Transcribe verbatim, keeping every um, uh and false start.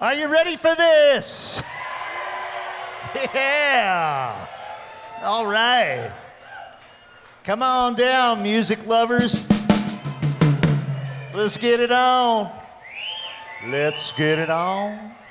Are you ready for this? Yeah. All right. Come on down, music lovers. Let's get it on. Let's get it on.